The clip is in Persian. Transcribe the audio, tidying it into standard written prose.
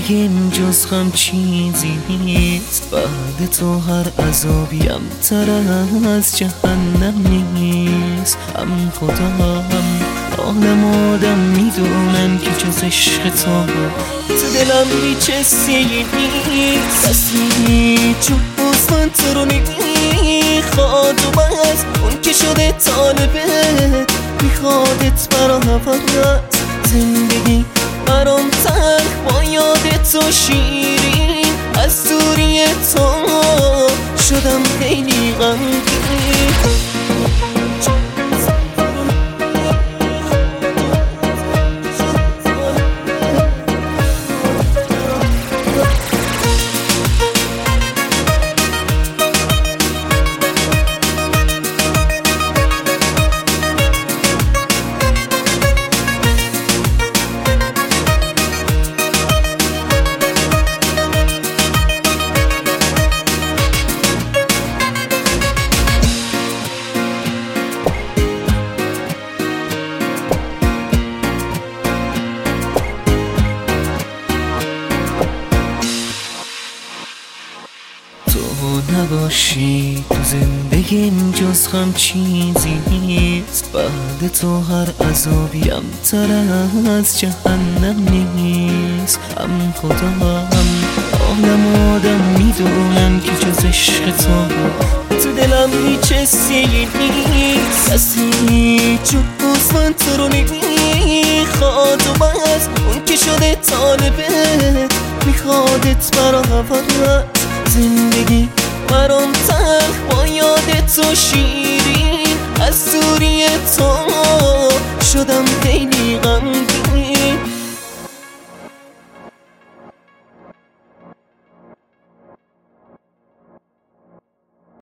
زندگیم جز غم چیزی نیست، بعد تو هر عذابیم تر از جهنم نیست. هم خدا هم عالم آدم میدونن که جز عشق تو دلم هیچ حسی نیست. کسی جز من تو رو نمیخواد و بس اون که شده طالبت میخوادت برا هفت. زندگی برام تلخ با یاد تو شیرین، از دوری تو شدم خیلی غمگین. تو نباشی تو زندگیم جز غم چیزی نیست، بعد تو هر عذابیم تر از جهنم نیست. هم خدا هم عالم آدم میدونن که جز عشق تو دلم هیچ حسی نیست. کسی جز من تو رو نمیخواد و بس اون که شده طالبت میخوادت برا هفت. زندگی برام تلخ با یاد تو شیر